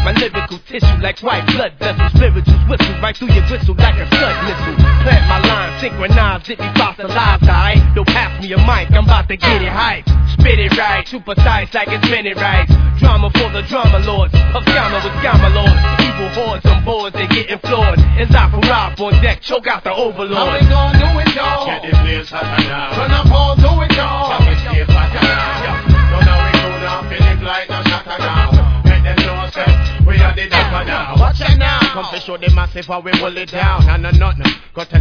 my lyrical tissue like white blood vessels. Spirituals whistle right through your gristle like a scud missile. Plant my line, synchronized, it be fossilized, alright? Don't pass me a mic, I'm about to get it hype. Spit it right, super size like it's minute right. Drama for the drama lords, of Gamma with Gamma lords. Evil hordes on boards, they getting floored. And Zafarov on deck, choke out the overlord. How we gon' do it, y'all? Get this place hotter now. Run up all, do it, y'all. Get this place hotter now. Don't know we cool now, feeling like no shatter now. Make them know us, we are the dapper now. Watch it now. Come to show the massive how we pull it down. And nothing, got to